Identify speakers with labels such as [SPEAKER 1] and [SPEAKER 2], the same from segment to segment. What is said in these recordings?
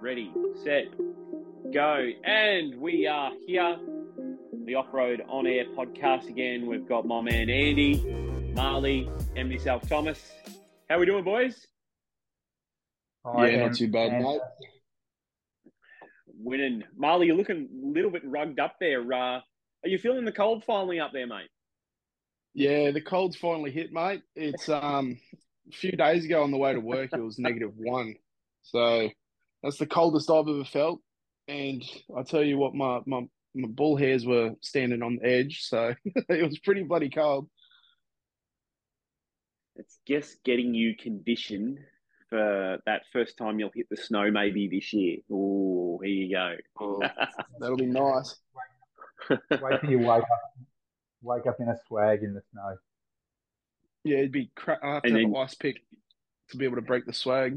[SPEAKER 1] ready, set, go. And we are here, the Off-Road On Air podcast again. We've got my man Andy, Marley, and myself, Thomas. How we doing, boys?
[SPEAKER 2] Hi,
[SPEAKER 3] Yeah, not too bad,
[SPEAKER 2] and
[SPEAKER 3] mate.
[SPEAKER 1] Winning. Marley, you're looking a little bit rugged up there. Are you feeling the cold finally up there, mate?
[SPEAKER 3] Yeah, the cold's finally hit, mate. It's a few days ago on the way to work, it was -1. So that's the coldest I've ever felt. And I tell you what, my bull hairs were standing on the edge, so it was pretty bloody cold.
[SPEAKER 1] It's just getting you conditioned for that first time you'll hit the snow maybe this year. Oh, here you go.
[SPEAKER 3] Oh, that'll be nice.
[SPEAKER 2] wait till you wake up in a swag in the snow.
[SPEAKER 3] Yeah, it'd be I have to
[SPEAKER 1] And
[SPEAKER 3] have an
[SPEAKER 1] then
[SPEAKER 3] ice pick to be able to break the swag.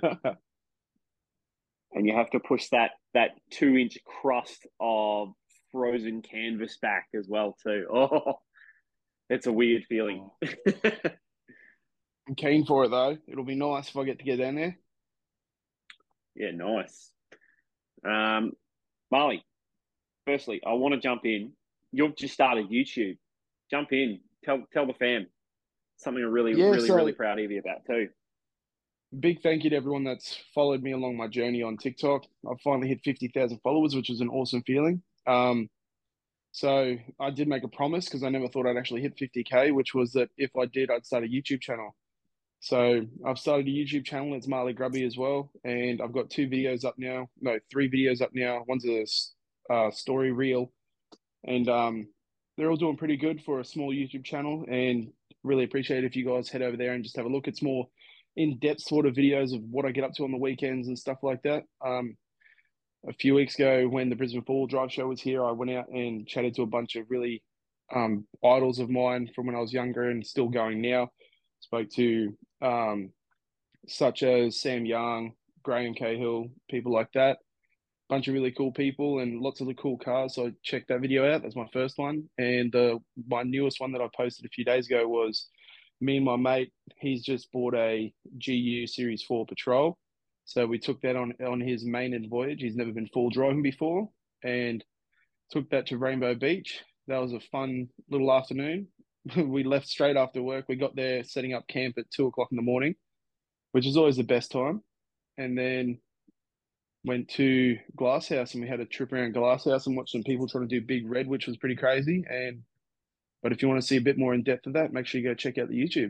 [SPEAKER 1] and you have to push that 2-inch crust of frozen canvas back as well too. Oh, it's a weird feeling.
[SPEAKER 3] Oh, I'm keen for it though. It'll be nice if I get to get down there.
[SPEAKER 1] Yeah, nice. Um, Marley, firstly, I want to jump in. You've just started YouTube. Jump in. Tell the fam something I'm really,
[SPEAKER 3] Yeah,
[SPEAKER 1] really, really
[SPEAKER 3] so
[SPEAKER 1] proud of you about too.
[SPEAKER 3] big thank you to everyone that's followed me along my journey on TikTok. I've finally hit 50,000 followers, which is an awesome feeling. So I did make a promise because I never thought I'd actually hit 50K, which was that if I did, I'd start a YouTube channel. So I've started a YouTube channel. It's Marley Grubby as well. And I've got 2 videos up now. No, 3 videos up now. One's a story reel. And they're all doing pretty good for a small YouTube channel. And really appreciate if you guys head over there and just have a look. It's more in-depth sort of videos of what I get up to on the weekends and stuff like that. A few weeks ago, when the Brisbane Four-Wheel Drive Show was here, I went out and chatted to a bunch of really idols of mine from when I was younger and still going now. Spoke to such as Sam Young, Graham Cahill, people like that. Bunch of really cool people and lots of the cool cars. So I checked that video out. That's my first one. And my newest one that I posted a few days ago was me and my mate. He's just bought a GU Series 4 Patrol. So we took that on his maiden voyage. He's never been full driving before, and took that to Rainbow Beach. That was a fun little afternoon. We left straight after work. We got there setting up camp at 2 o'clock in the morning, which is always the best time. And then went to Glasshouse and we had a trip around Glasshouse and watched some people trying to do Big Red, which was pretty crazy. But if you want to see a bit more in depth of that, make sure you go check out the YouTube.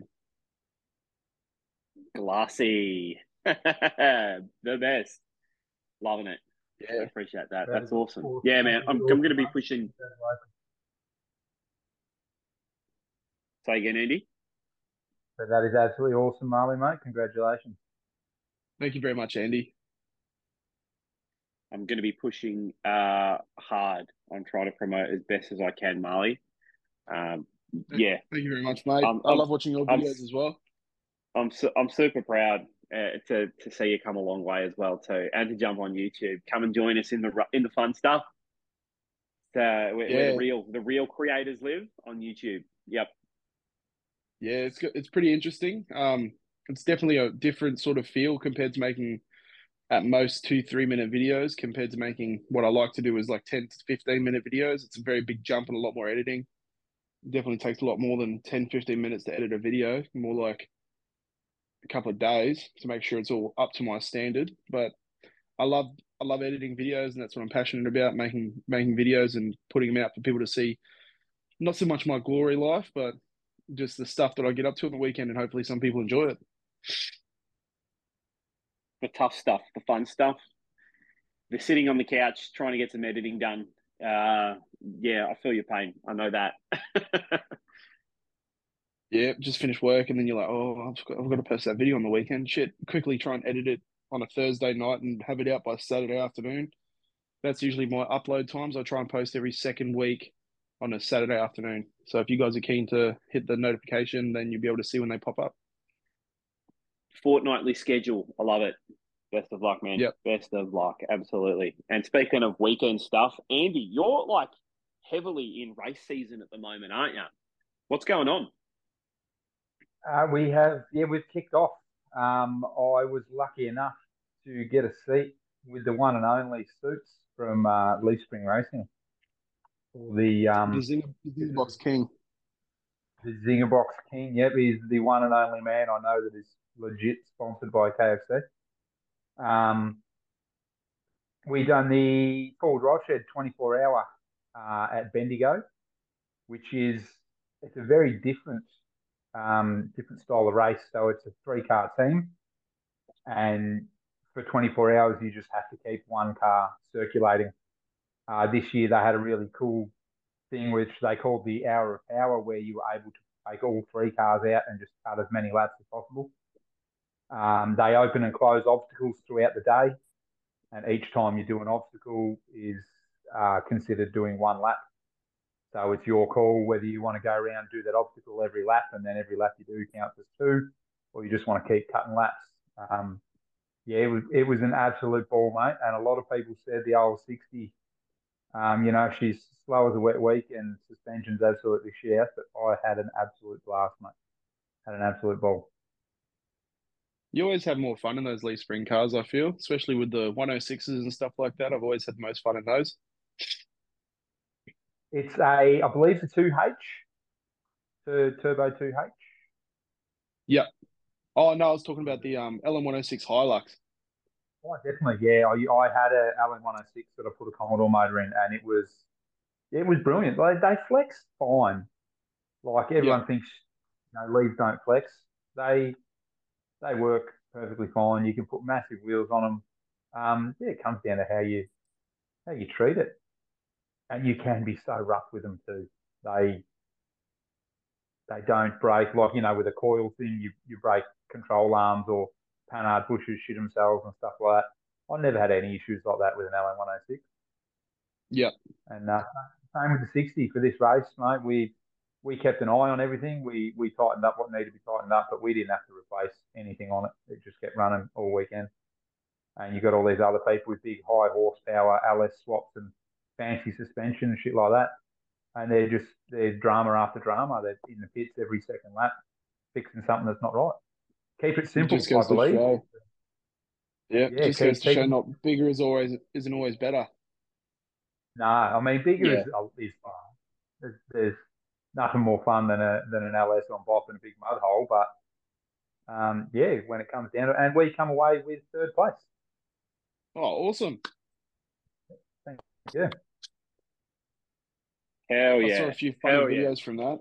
[SPEAKER 1] Glassy, the best. Loving it. I
[SPEAKER 3] Yeah.
[SPEAKER 1] appreciate that.
[SPEAKER 2] That is
[SPEAKER 1] That's awesome.
[SPEAKER 2] awesome.
[SPEAKER 1] Yeah, man.
[SPEAKER 2] That is
[SPEAKER 1] I'm going to
[SPEAKER 2] awesome,
[SPEAKER 1] be
[SPEAKER 2] mate.
[SPEAKER 1] pushing.
[SPEAKER 2] Congratulations.
[SPEAKER 1] Say again, Andy.
[SPEAKER 2] So that is absolutely awesome, Marley, mate. Congratulations.
[SPEAKER 3] Thank you very much, Andy.
[SPEAKER 1] I'm going to be pushing hard on trying to promote as best as I can, Marley. Um, yeah,
[SPEAKER 3] Thank you very much, mate.
[SPEAKER 1] I'm
[SPEAKER 3] I
[SPEAKER 1] I'm
[SPEAKER 3] love watching your
[SPEAKER 1] I'm
[SPEAKER 3] videos as well.
[SPEAKER 1] I'm super proud to see you come a long way as well too, and to jump on YouTube. Come and join us in the fun stuff. Where
[SPEAKER 3] Yeah,
[SPEAKER 1] the real creators live on YouTube. Yep.
[SPEAKER 3] yeah, it's pretty interesting. It's definitely a different sort of feel compared to making at most 2 3 minute videos compared to making what I like to do is like 10 to 15 minute videos. It's a very big jump and a lot more editing. It definitely takes a lot more than 10 15 minutes to edit a video, more like a couple of days to make sure it's all up to my standard. But I love I love editing videos and that's what I'm passionate about, making videos and putting them out for people to see. Not so much my glory life, but just the stuff that I get up to on the weekend and hopefully some people enjoy it.
[SPEAKER 1] The tough stuff, the fun stuff. The sitting on the couch trying to get some editing done. Yeah, I feel your pain. I know that.
[SPEAKER 3] Yeah, just finish work and then you're like, oh, I've got to post that video on the weekend. Shit, quickly try and edit it on a Thursday night and have it out by Saturday afternoon. That's usually my upload times. I try and post every second week on a Saturday afternoon. So if you guys are keen to hit the notification, then you'll be able to see when they pop up.
[SPEAKER 1] Fortnightly schedule. I love it. Best of luck, man.
[SPEAKER 3] Yep.
[SPEAKER 1] Best of luck. Absolutely. And speaking of weekend stuff, Andy, you're like heavily in race season at the moment, aren't you? What's going on?
[SPEAKER 2] We've kicked off. I was lucky enough to get a seat with the one and only Suits from Leaf Spring Racing. The
[SPEAKER 3] Zinger Box King.
[SPEAKER 2] the Zinger Box King. Yep, he's the one and only man I know that is legit sponsored by KFC. We done the Forward Drive Shed 24 hour at Bendigo, which is it's a very different style of race. So it's a 3-car team, and for 24 hours you just have to keep one car circulating. This year they had a really cool thing which they called the Hour of Power, where you were able to take all 3 cars out and just cut as many laps as possible. They open and close obstacles throughout the day, and each time you do an obstacle is considered doing 1 lap. So it's your call whether you want to go around and do that obstacle every lap, and then every lap you do counts as 2, or you just want to keep cutting laps. Yeah, it was an absolute ball, mate. And a lot of people said the old 60, she's slow as a wet week and suspension's absolutely shit. But I had an absolute blast, mate. Had an absolute ball.
[SPEAKER 3] You always have more fun in those Leaf Spring cars, I feel, especially with the 106s and stuff like that. I've always had the most fun in those.
[SPEAKER 2] I believe it's a 2H, turbo 2H.
[SPEAKER 3] Yeah. Oh no, I was talking about the LM106 Hilux.
[SPEAKER 2] Oh, definitely, yeah. I had a LM106 that I put a Commodore motor in, and it was brilliant. They flex fine. Like
[SPEAKER 3] Yeah.
[SPEAKER 2] everyone thinks, Leaves don't flex. They work perfectly fine. You can put massive wheels on them. It comes down to how you treat it, and you can be so rough with them too. They don't break like with a coil thing. You break control arms, or Panhard bushes shit themselves and stuff like that. I never had any issues like that with an LM106.
[SPEAKER 3] Yeah.
[SPEAKER 2] And same with the 60 for this race, mate. We kept an eye on everything. We tightened up what needed to be tightened up, but we didn't have to replace anything on it. It just kept running all weekend. And you got all these other people with big high horsepower LS swaps and fancy suspension and shit like that. And they're drama after drama. They're in the pits every second lap, fixing something that's not right. Keep it simple,
[SPEAKER 3] Just goes
[SPEAKER 2] I
[SPEAKER 3] to
[SPEAKER 2] believe.
[SPEAKER 3] show. Yeah,
[SPEAKER 2] Yeah,
[SPEAKER 3] just goes to show not bigger isn't always better.
[SPEAKER 2] No, I mean bigger
[SPEAKER 3] Yeah.
[SPEAKER 2] is fun. There's nothing more fun than an LS on Bop and a big mud hole, but when it comes down to it, and we come away with 3rd place.
[SPEAKER 3] Oh, awesome.
[SPEAKER 2] Thank you.
[SPEAKER 1] Hell
[SPEAKER 3] I
[SPEAKER 1] yeah.
[SPEAKER 3] saw a few funny videos from that.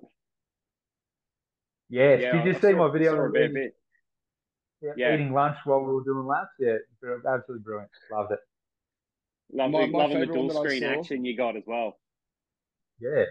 [SPEAKER 2] Yes.
[SPEAKER 1] Yeah,
[SPEAKER 2] Did you see my video?
[SPEAKER 1] Saw a bit.
[SPEAKER 2] Yeah, eating lunch while we were doing laps. Yeah, absolutely brilliant. Loved it.
[SPEAKER 1] Loving the dual screen action you got as well.
[SPEAKER 2] Yeah.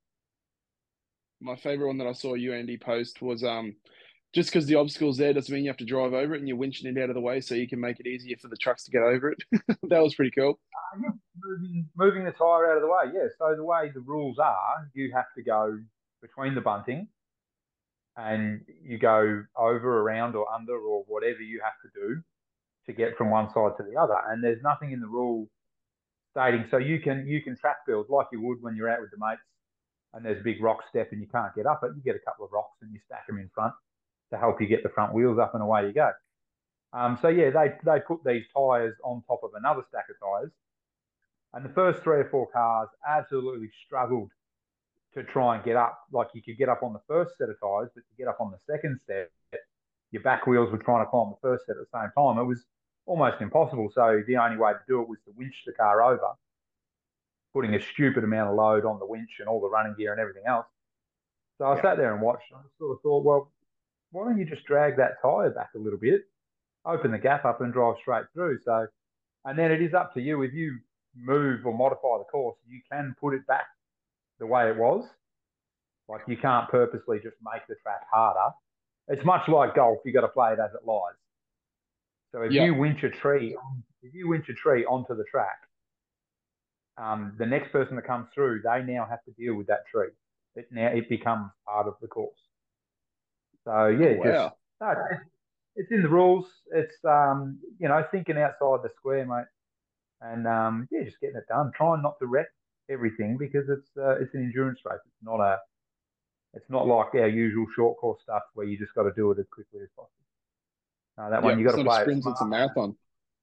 [SPEAKER 3] My favorite one that I saw you, Andy, post was just because the obstacle's there doesn't mean you have to drive over it, and you're winching it out of the way so you can make it easier for the trucks to get over it. That was pretty cool.
[SPEAKER 2] Moving the tyre out of the way. Yeah. So the way the rules are, you have to go between the bunting, and you go over, around, or under, or whatever you have to do to get from one side to the other. And there's nothing in the rule stating so you can track build like you would when you're out with the mates, and there's a big rock step and you can't get up it. You get a couple of rocks and you stack them in front to help you get the front wheels up, and away you go. They put these tyres on top of another stack of tyres, and the first 3 or 4 cars absolutely struggled to try and get up. Like you could get up on the first set of tyres, but to get up on the second set, your back wheels were trying to climb the first set at the same time. It was almost impossible. So the only way to do it was to winch the car over, putting a stupid amount of load on the winch and all the running gear and everything else. So I sat there and watched, and I sort of thought, well, why don't you just drag that tyre back a little bit, open the gap up and drive straight through? So, and then it is up to you. If you move or modify the course, you can put it back the way it was. Like you can't purposely just make the track harder. It's much like golf. You got to play it as it lies. So if you winch a tree onto the track, the next person that comes through, they now have to deal with that tree. It becomes part of the course. So it's in the rules. It's thinking outside the square, mate, and just getting it done. Trying not to wreck everything, because it's an endurance race. It's not like our usual short course stuff where you just got to do it as quickly as possible. That one you got to play it smart.
[SPEAKER 3] It's a marathon.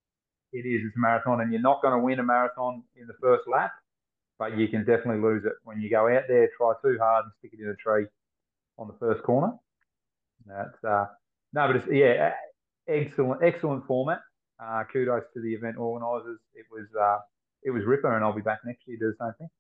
[SPEAKER 2] it is. It's a marathon, and you're not going to win a marathon in the first lap, but you can definitely lose it when you go out there, try too hard, and stick it in a tree on the first corner. That's no, but it's excellent format. Kudos to the event organisers. It was ripper, and I'll be back next year to do the same thing.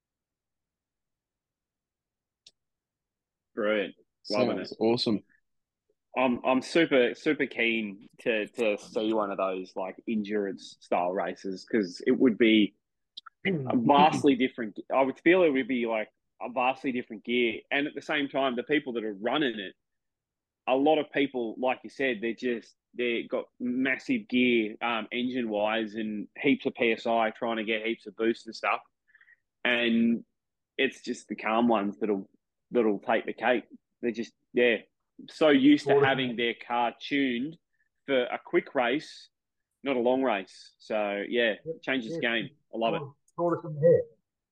[SPEAKER 1] Brilliant. Loving it.
[SPEAKER 3] Sounds awesome.
[SPEAKER 1] I'm super keen to see one of those like endurance style races, because it would be a vastly different. I would feel it would be like a vastly different gear, and at the same time, the people that are running it, a lot of people, like you said, they got massive gear, engine wise, and heaps of PSI, trying to get heaps of boost and stuff, and it's just the calm ones that'll take the cake. They're just so used to having their car tuned for a quick race, not a long race. So changes the game. I love it.
[SPEAKER 2] Tortoise in the hair.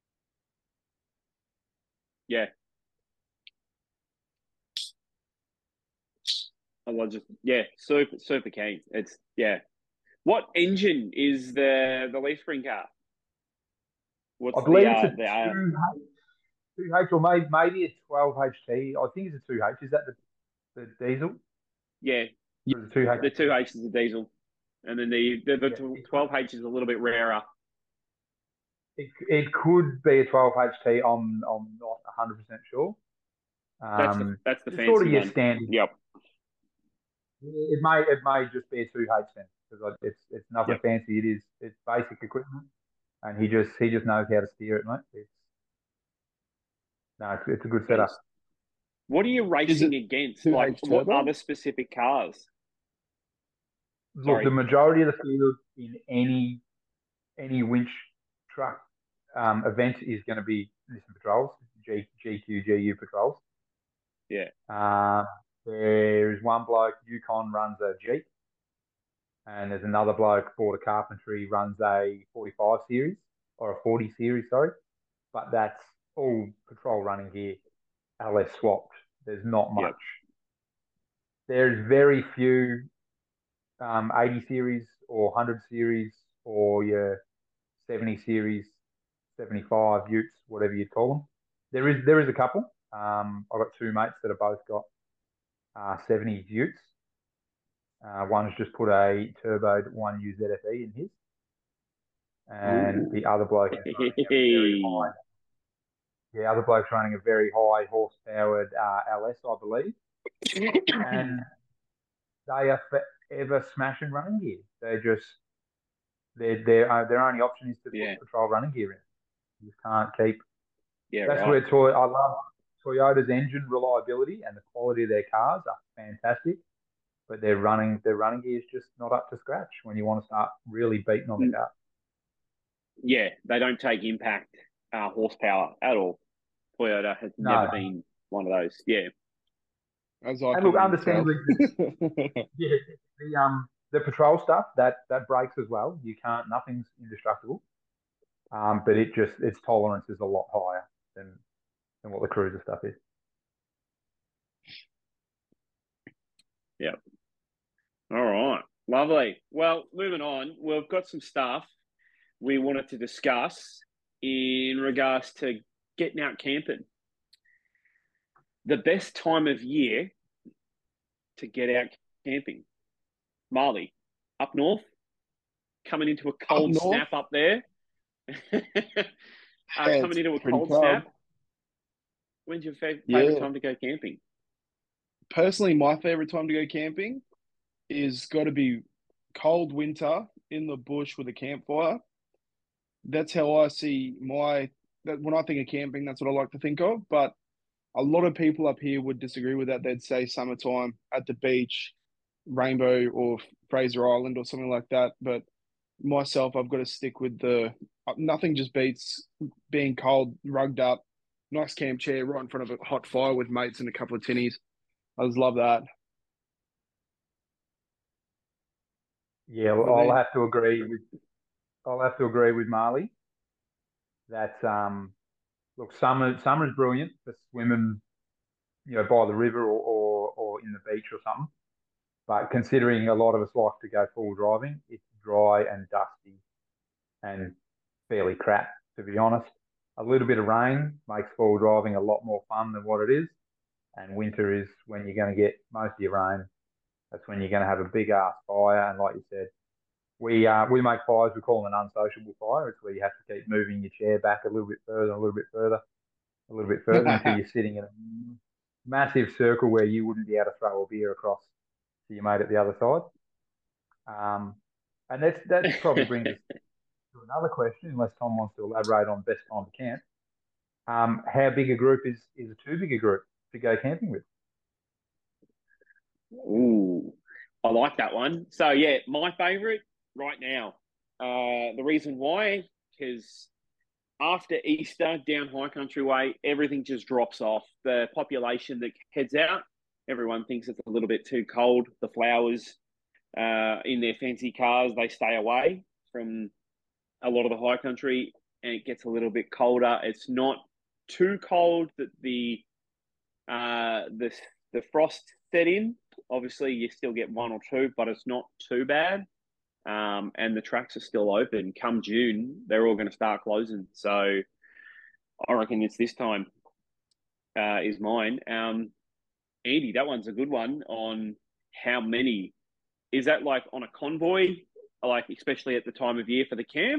[SPEAKER 1] Yeah. I love super keen. It's What engine is the leaf spring car? What's
[SPEAKER 2] I believe it's a
[SPEAKER 1] the
[SPEAKER 2] 2H or maybe a 12HT. I think it's a 2H. Is that the diesel?
[SPEAKER 1] Yeah.
[SPEAKER 2] Or is it 2H?
[SPEAKER 1] The 2H is the diesel, and then the 12H is a little bit rarer.
[SPEAKER 2] It could be a 12HT. I'm not 100% sure.
[SPEAKER 1] That's the fancy
[SPEAKER 2] sort of your
[SPEAKER 1] one.
[SPEAKER 2] standard.
[SPEAKER 1] Yep.
[SPEAKER 2] It may just be a 2H then, because it's nothing fancy. It's basic equipment, and he just knows how to steer it, mate. It's a good setup.
[SPEAKER 1] What are you racing against? Like, what other specific cars?
[SPEAKER 2] Look, the majority of the field in any winch truck event is going to be Nissan Patrols, GQ, GU Patrols.
[SPEAKER 1] Yeah.
[SPEAKER 2] There's one bloke, Yukon, runs a Jeep, and there's another bloke, Border Carpentry, runs a 45 series or a 40 series, sorry. But that's all patrol running gear, LS swapped. There's not much.
[SPEAKER 1] Yep.
[SPEAKER 2] There's very few 80 series or 100 series or your 70 series, 75 utes, whatever you'd call them. There is a couple. I've got two mates that have both got 70 utes. One's just put a turboed 1U ZFE in his, and the other bloke is running a very high. The other bloke's running a very high horse-powered LS, I believe, and they are forever smashing running gear. They're just their only option is to put patrol running gear in. You just can't keep.
[SPEAKER 1] Yeah,
[SPEAKER 2] that's
[SPEAKER 1] right.
[SPEAKER 2] where I love Toyota's engine reliability and the quality of their cars are fantastic, but their running gear is just not up to scratch when you want to start really beating on the car.
[SPEAKER 1] Yeah, they don't take impact horsepower at all. Toyota has never been one of those. Yeah.
[SPEAKER 2] And look, understandably, the patrol stuff that breaks as well. Nothing's indestructible. But its tolerance is a lot higher than what the cruiser stuff is.
[SPEAKER 1] Yeah. All right. Lovely. Well, moving on, we've got some stuff we wanted to discuss in regards to getting out camping. The best time of year to get out camping. Marley, up north, coming into a cold snap up there. Coming into a cold snap. When's your favorite time to go camping?
[SPEAKER 3] Personally, my favorite time to go camping is got to be cold winter in the bush with a campfire. That's how I see when I think of camping, that's what I like to think of. But a lot of people up here would disagree with that. They'd say summertime at the beach, Rainbow or Fraser Island or something like that. But myself, I've got to stick with nothing just beats being cold, rugged up, nice camp chair right in front of a hot fire with mates and a couple of tinnies. I just love that.
[SPEAKER 2] Yeah, well, I'll have to agree with Marley that look, summer is brilliant for swimming, by the river or in the beach or something. But considering a lot of us like to go full driving, it's dry and dusty and fairly crap, to be honest. A little bit of rain makes four-wheel driving a lot more fun than what it is. And winter is when you're going to get most of your rain. That's when you're going to have a big ass fire. And like you said, we make fires. We call them an unsociable fire. It's where you have to keep moving your chair back a little bit further, a little bit further, a little bit further until you're sitting in a massive circle where you wouldn't be able to throw a beer across to your mate at the other side. And that probably brings us to another question, unless Tom wants to elaborate on best time to camp. How big a group is a too big a group to go camping with?
[SPEAKER 1] Ooh, I like that one. So yeah, my favourite right now. The reason why, because after Easter, down High Country Way, everything just drops off. The population that heads out, everyone thinks it's a little bit too cold. The flowers in their fancy cars, they stay away from a lot of the high country, and it gets a little bit colder. It's not too cold that the frost set in. Obviously, you still get one or two, but it's not too bad. And the tracks are still open. Come June, they're all going to start closing. So I reckon it's this time is mine. Andy, that one's a good one on how many. Is that like on a convoy, like especially at the time of year for the camp?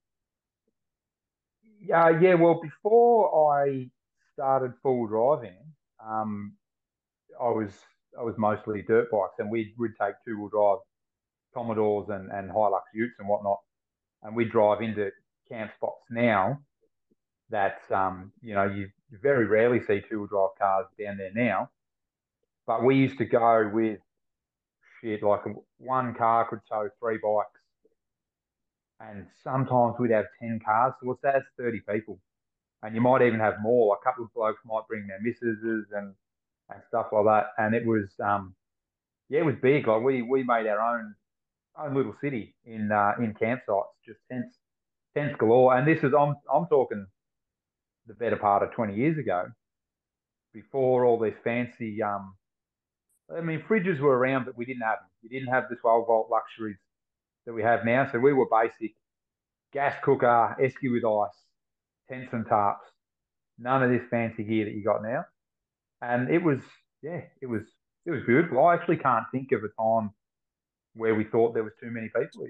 [SPEAKER 2] Yeah. Well, before I started full driving, um, I was mostly dirt bikes, and we'd take two-wheel drive Commodores and Hilux Utes and whatnot, and we drive into camp spots now that you very rarely see two-wheel drive cars down there now. But we used to go with shit like one car could tow three bikes, and sometimes we'd have 10 cars. So what's that? That's 30 people, and you might even have more. A couple of blokes might bring their missuses and stuff like that, and it was yeah, it was big. Like we made our own little city in campsites, just tents galore. And this is I'm talking the better part of 20 years ago, before all these fancy I mean fridges were around, but we didn't have them. We didn't have the 12-volt luxuries that we have now. So we were basic gas cooker, esky with ice, tents and tarps. None of this fancy gear that you got now. And it was yeah, it was beautiful. I actually can't think of a time where we thought there was too many people.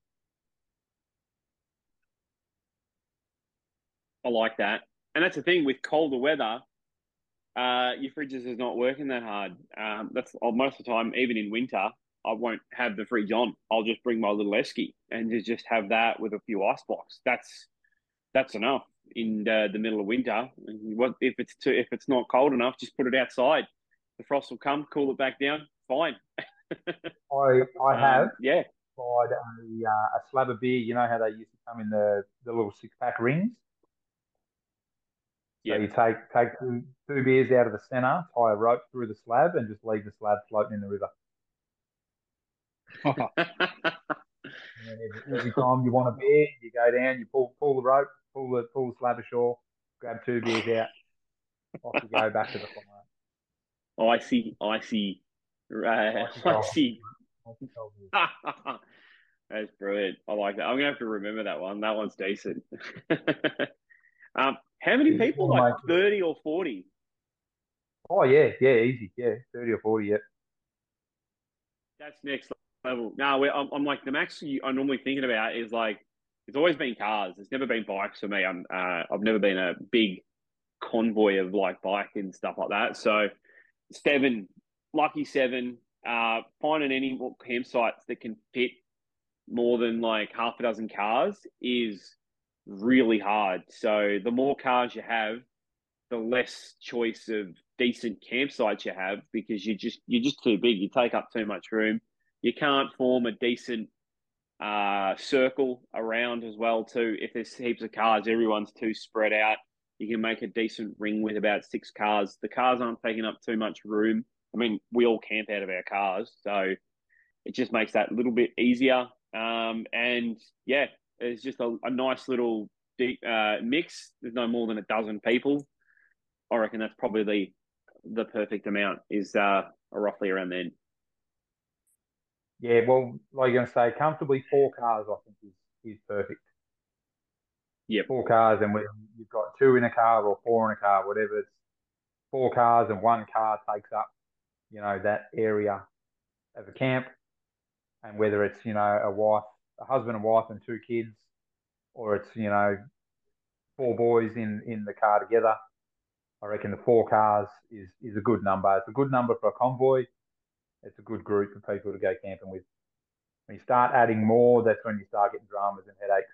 [SPEAKER 1] I like that. And that's the thing with colder weather, your fridges is not working that hard. That's most of the time, even in winter, I won't have the fridge on. I'll just bring my little esky and just have that with a few ice blocks. That's enough in the middle of winter. What if it's not cold enough? Just put it outside. The frost will come, cool it back down. Fine.
[SPEAKER 2] I have
[SPEAKER 1] Yeah.
[SPEAKER 2] tried a slab of beer. You know how they used to come in the little 6-pack rings. So
[SPEAKER 1] Yeah.
[SPEAKER 2] you take two beers out of the center, tie a rope through the slab, and just leave the slab floating in the river. And then every time you want a beer, you go down, you pull the rope, pull the slab ashore, grab two beers out, off you go back to the fire.
[SPEAKER 1] Icy,
[SPEAKER 2] Icy cold,
[SPEAKER 1] icy.
[SPEAKER 2] icy cold beer.
[SPEAKER 1] That's brilliant. I like that. I'm gonna have to remember that one. That one's decent. How many
[SPEAKER 2] It's
[SPEAKER 1] people?
[SPEAKER 2] one of
[SPEAKER 1] Like
[SPEAKER 2] my
[SPEAKER 1] 30 or 40?
[SPEAKER 2] Oh yeah, easy, yeah, 30 or 40, yeah.
[SPEAKER 1] That's next level. No, I'm like the max I'm normally thinking about is like it's always been cars. It's never been bikes for me. I've never been a big convoy of like bike and stuff like that. So seven, lucky seven. Finding any more campsites that can fit more than like half a dozen cars is really hard. So the more cars you have, the less choice of decent campsites you have because you're just too big. You take up too much room. You can't form a decent circle around as well too. If there's heaps of cars, everyone's too spread out. You can make a decent ring with about 6 cars. The cars aren't taking up too much room. I mean, we all camp out of our cars, so it just makes that a little bit easier. And yeah, it's just a nice little deep, mix. There's no more than a dozen people. I reckon that's probably the perfect amount is roughly around then.
[SPEAKER 2] Yeah, well, like you're going to say, comfortably 4 cars, I think is perfect.
[SPEAKER 1] Yep.
[SPEAKER 2] 4 cars, and whether you've got two in a car or four in a car, whatever. It's 4 cars, and one car takes up, that area of a camp. And whether it's, a husband and wife and 2 kids, or it's, 4 boys in the car together, I reckon the 4 cars is a good number. It's a good number for a convoy. It's a good group of people to go camping with. When you start adding more, that's when you start getting dramas and headaches.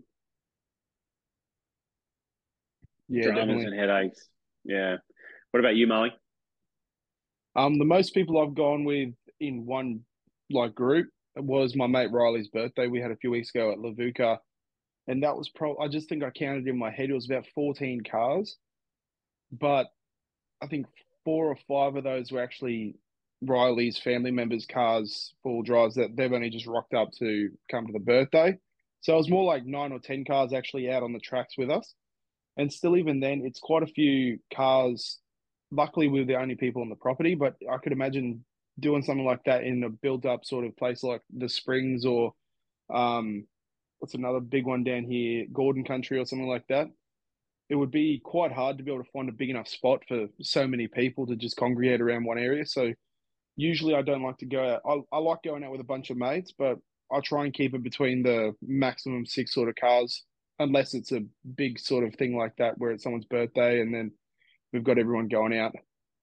[SPEAKER 3] Yeah,
[SPEAKER 1] Dramas
[SPEAKER 3] definitely.
[SPEAKER 1] and headaches. Yeah. What about you, Molly?
[SPEAKER 3] The most people I've gone with in one like group was my mate Riley's birthday. We had a few weeks ago at Lavuka, and that was I just think I counted in my head. It was about 14 cars, but I think 4 or 5 of those were actually Riley's family members' cars, full drives that they've only just rocked up to come to the birthday. So it was more like 9 or 10 cars actually out on the tracks with us. And still, even then, it's quite a few cars. Luckily, we were the only people on the property, but I could imagine doing something like that in a built-up sort of place like the Springs or um, what's another big one down here, Gordon Country or something like that. It would be quite hard to be able to find a big enough spot for so many people to just congregate around one area. So usually, I don't like to go out. I like going out with a bunch of mates, but I try and keep it between the maximum 6 sort of cars, unless it's a big sort of thing like that where it's someone's birthday and then we've got everyone going out.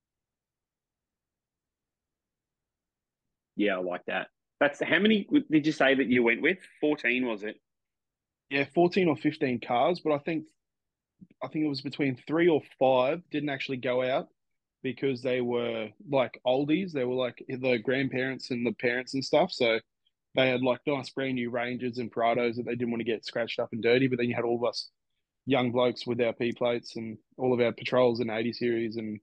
[SPEAKER 1] Yeah, I like that. That's how many did you say that you went with? 14, was it?
[SPEAKER 3] Yeah, 14 or 15 cars, but I think it was between 3 or 5 didn't actually go out because they were like oldies. They were like the grandparents and the parents and stuff. So they had like nice brand new Rangers and Prados that they didn't want to get scratched up and dirty. But then you had all of us young blokes with our P plates and all of our patrols and 80 series. And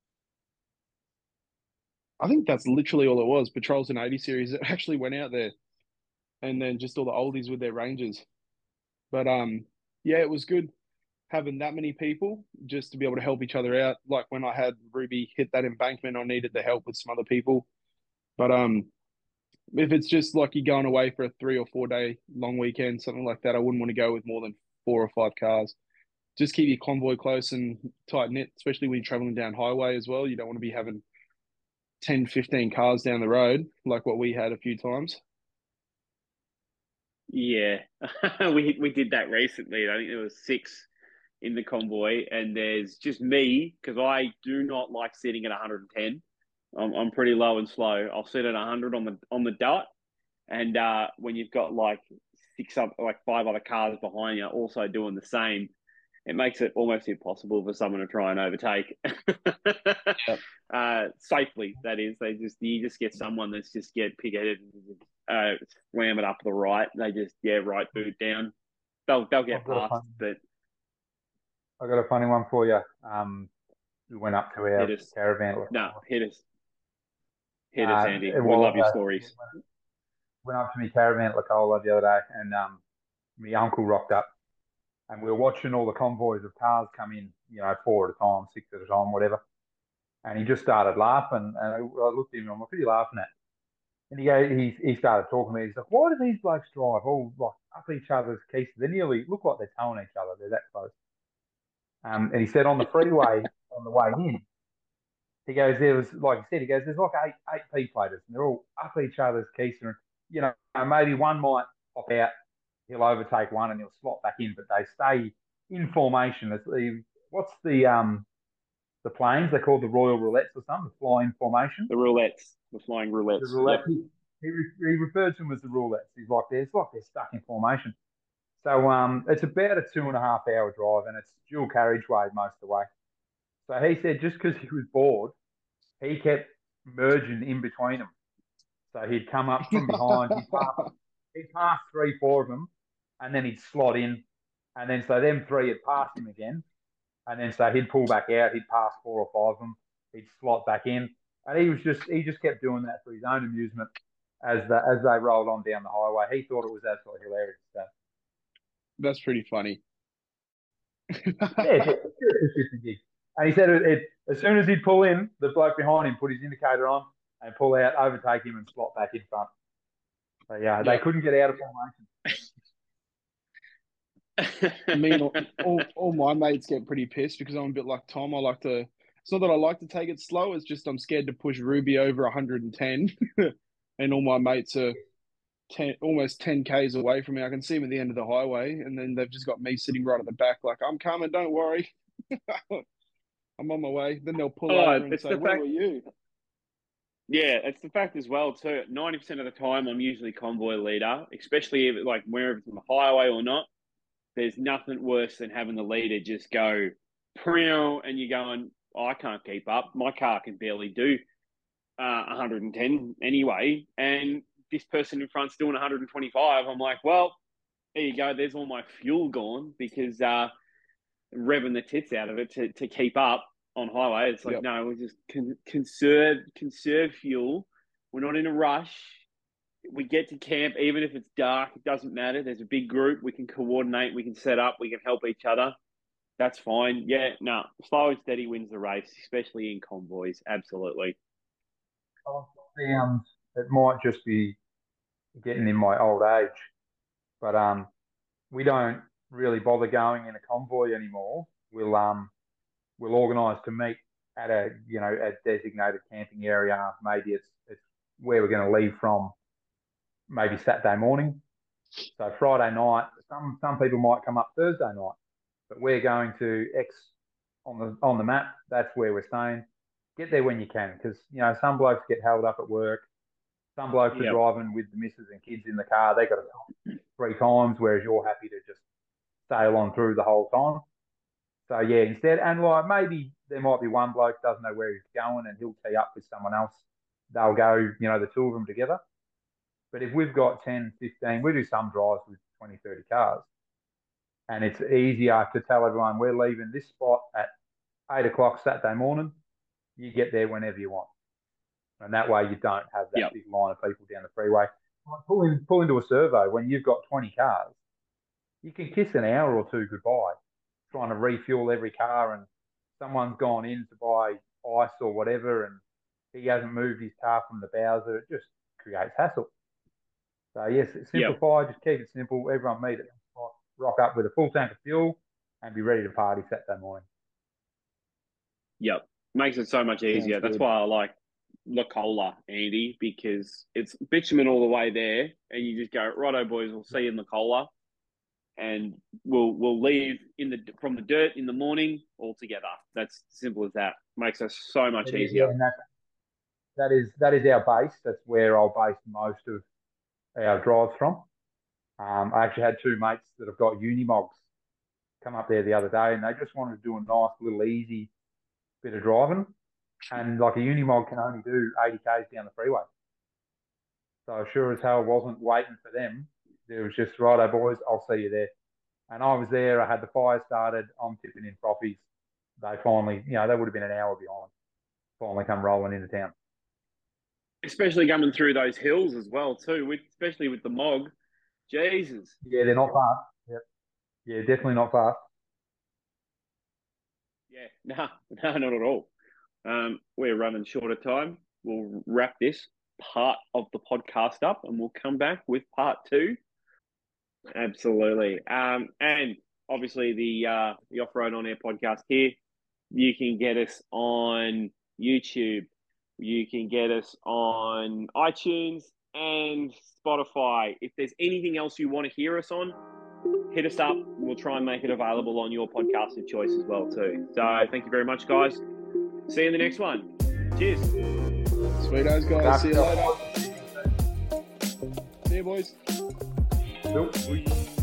[SPEAKER 3] I think that's literally all it was, patrols and 80 series that actually went out there. And then just all the oldies with their Rangers. But yeah, it was good having that many people just to be able to help each other out. Like when I had Ruby hit that embankment, I needed the help with some other people. But if it's just like you're going away for a 3 or 4 day long weekend, something like that, I wouldn't want to go with more than 4 or 5 cars. Just keep your convoy close and tight knit, especially when you're traveling down highway as well. You don't want to be having 10, 15 cars down the road like what we had a few times.
[SPEAKER 1] Yeah. We did that recently. I think there was 6 in the convoy, and there's just me because I do not like sitting at 110. I'm pretty low and slow. I'll sit at 100 on the dot, and when you've got like 5 other cars behind you also doing the same, it makes it almost impossible for someone to try and overtake
[SPEAKER 3] Yep.
[SPEAKER 1] safely. That is, you just get someone that's just get pig-headed, slam it up to the right. They just right boot down. They'll
[SPEAKER 2] I've
[SPEAKER 1] get
[SPEAKER 2] got a
[SPEAKER 1] past,
[SPEAKER 2] funny,
[SPEAKER 1] but
[SPEAKER 2] I've got a funny one for you. We went up to
[SPEAKER 1] hit
[SPEAKER 2] our
[SPEAKER 1] us.
[SPEAKER 2] caravan.
[SPEAKER 1] No, hit us, Andy.
[SPEAKER 2] A
[SPEAKER 1] We
[SPEAKER 2] while
[SPEAKER 1] love your
[SPEAKER 2] ago.
[SPEAKER 1] stories.
[SPEAKER 2] Went up to my caravan at Lacola the other day, and my uncle rocked up, and we were watching all the convoys of cars come in, 4 at a time, 6 at a time, whatever. And he just started laughing, and I looked at him and I'm like, "What are you laughing at?" And he started talking to me. He's like, "Why do these blokes drive all like up each other's keys? They nearly look like they're towing each other. They're that close." And he said on the freeway on the way in, he goes, there was, like he said, he goes, there's like eight P platers, and they're all up each other's keister. Maybe one might pop out, he'll overtake one and he'll slot back in, but they stay in formation. What's the planes? They're called the Royal Roulettes or something, the flying formation.
[SPEAKER 1] The roulettes, the flying
[SPEAKER 2] The
[SPEAKER 1] roulettes.
[SPEAKER 2] roulette.
[SPEAKER 1] Yep.
[SPEAKER 2] He referred to them as the roulettes. He's like, it's like they're stuck in formation. So it's about a 2.5 hour drive, and it's dual carriageway most of the way. So he said just because he was bored, he kept merging in between them. So he'd come up from behind, he'd pass 3, 4 of them, and then he'd slot in, and then so them 3 had passed him again, and then so he'd pull back out, he'd pass 4 or 5 of them, he'd slot back in, and he just kept doing that for his own amusement as they rolled on down the highway. He thought it was absolutely hilarious. So,
[SPEAKER 3] That's pretty funny.
[SPEAKER 2] yeah, it's just a gig. And he said as soon as he'd pull in, the bloke behind him put his indicator on and pull out, overtake him, and slot back in front. So, yeah, they couldn't get out of formation.
[SPEAKER 3] Me and all my mates get pretty pissed because I'm a bit like Tom. It's not that I like to take it slow. It's just I'm scared to push Ruby over 110, and all my mates are almost 10 k's away from me. I can see them at the end of the highway, and then they've just got me sitting right at the back, like I'm coming, don't worry, I'm on my way. Then they'll pull over and say, "Where were you?"
[SPEAKER 1] Yeah, it's the fact as well too. 90% of the time, I'm usually convoy leader, especially if like wherever it's on the highway or not. There's nothing worse than having the leader just go "Prew," and you're going, oh, I can't keep up. My car can barely do 110 anyway, and this person in front's doing 125. I'm like, well, there you go. There's all my fuel gone because revving the tits out of it to keep up on highway. It's like, no, we just conserve fuel. We're not in a rush. We get to camp, even if it's dark, it doesn't matter. There's a big group. We can coordinate. We can set up. We can help each other. That's fine. Yeah, no, slow and steady wins the race, especially in convoys. Absolutely.
[SPEAKER 2] It might just be getting in my old age, but we don't really bother going in a convoy anymore. We'll organise to meet at a designated camping area. Maybe it's where we're going to leave from. Maybe Saturday morning. So Friday night. Some people might come up Thursday night, but we're going to X on the map. That's where we're staying. Get there when you can, because some blokes get held up at work. Some blokes are driving with the missus and kids in the car. They got to stop 3 times, whereas you're happy to just sail on through the whole time. So yeah, instead, and like maybe there might be one bloke doesn't know where he's going and he'll tee up with someone else. They'll go, the two of them together. But if we've got 10, 15, we do some drives with 20, 30 cars. And it's easier to tell everyone we're leaving this spot at 8 o'clock Saturday morning. You get there whenever you want. And that way you don't have that big line of people down the freeway. Pull into a servo when you've got 20 cars. You can kiss an hour or two goodbye trying to refuel every car, and someone's gone in to buy ice or whatever and he hasn't moved his car from the Bowser. It just creates hassle. So yes, simplify, just keep it simple. Everyone meet at the spot, rock up with a full tank of fuel and be ready to party Saturday morning.
[SPEAKER 1] Yep. Makes it so much easier. That's why I like La Cola, Andy, because it's bitumen all the way there and you just go, righto boys, we'll see you in La Cola. And we'll leave from the dirt in the morning all together. That's simple as that. Makes us so much easier.
[SPEAKER 2] Yeah, that is our base. That's where I'll base most of our drives from. I actually had 2 mates that have got Unimogs come up there the other day, and they just wanted to do a nice little easy bit of driving. And like a Unimog can only do 80 k's down the freeway. So sure as hell wasn't waiting for them. It was just, righto boys, I'll see you there. And I was there. I had the fire started. I'm tipping in frothies. They finally, they would have been an hour behind. Finally come rolling into town.
[SPEAKER 1] Especially coming through those hills as well too, especially with the Mog. Jesus.
[SPEAKER 2] Yeah, they're not fast. Yep. Yeah, definitely not fast.
[SPEAKER 1] Yeah, no, not at all. We're running short of time. We'll wrap this part of the podcast up and we'll come back with part 2. Absolutely. And obviously the Off-Road On Air podcast here, you can get us on YouTube. You can get us on iTunes and Spotify. If there's anything else you want to hear us on, hit us up. We'll try and make it available on your podcast of choice as well too. So thank you very much, guys. See you in the next one. Cheers.
[SPEAKER 3] Sweet as guys. See you later. See you, boys.
[SPEAKER 2] Nope.